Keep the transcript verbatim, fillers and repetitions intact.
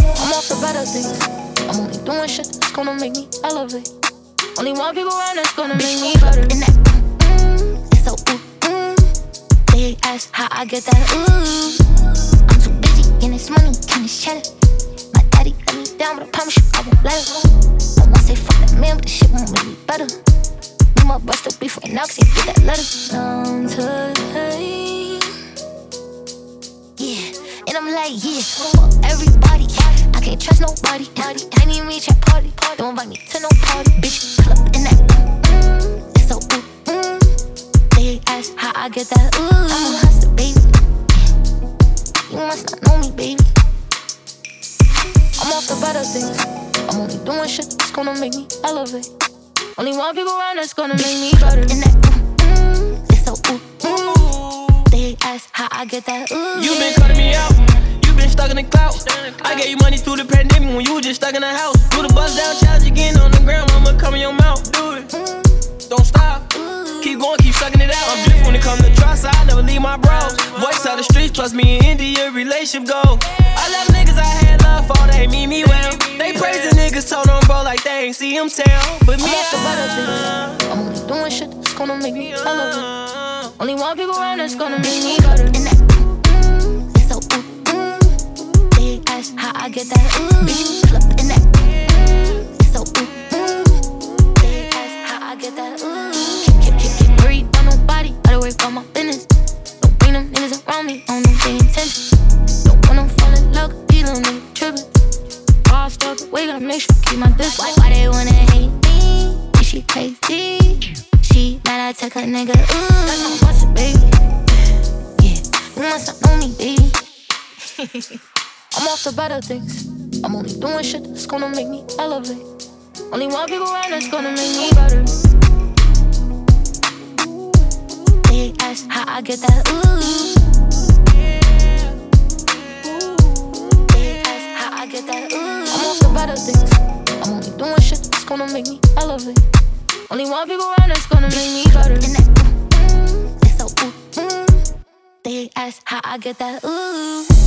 I'm off the better things. I'm only doing shit that's gonna make me elevate. Only one people around that's gonna make me better. In that mm, it's so ooh, mm. They ask how I get that ooh. I'm too busy getting this money, getting this cheddar. My daddy let me down, but I promise you I won't let her. I won't say fuck that man, but this shit won't make me better. Me my bust up before now, cause he get that letter. Down to the pain. Yeah, and I'm like, yeah, fuck everybody. I can't trust nobody. I need me at party. Don't invite me to no party. Bitch, pull up in that mm, it's so ooh, mm. They ask how I get that ooh. I'm a hustler, baby. You must not know me, baby. I'm off the better things. I'm only doing shit that's gonna make me elevate. Only one people around that's gonna make me better. In that mm, it's so ooh, mm. They ask how I get that ooh. You been cutting me out. Been stuck in the clout. I gave you money through the pandemic when you was just stuck in the house. Do the bust down challenge again on the ground, I'ma come in your mouth. Do it, don't stop. Keep going, keep sucking it out. I'm drift when it comes to trust, I never leave my bros. Voice out the streets, plus me and India relationship go. I love niggas I had love for, they mean me well. They praise the niggas, told them bro like they ain't see him tell. But me, I'm off the better things. I'm only doing shit that's gonna make me elevate. Only one people around that's gonna make me better. In that mm, it's so ooh. Ask how I get that ooh. Bitch, pull up in that mm, it's so ooh, mm. They ask how I get that ooh. Keep, keep, keep, keep worried about nobody. Gotta worry about my business. Don't bring them niggas around me. I don't know their intentions. Don't want them fall in love. These little niggas trippin'. All stuck away, gotta make sure I keep my distance. Why, why they wanna hate me? Is she crazy? She mad I took her nigga ooh. That's my boss, baby. Yeah, you must not know me, baby. I'm off the better things. I'm only doing shit that's gonna make me elevate. Only one people around that's gonna make me better. They ask how I get that ooh. They ask how I get that ooh. I'm off the better things. I'm only doing shit that's gonna make me elevate. Only one people around that's gonna make me better. In that mm, it's so ooh, mm. They ask how I get that ooh.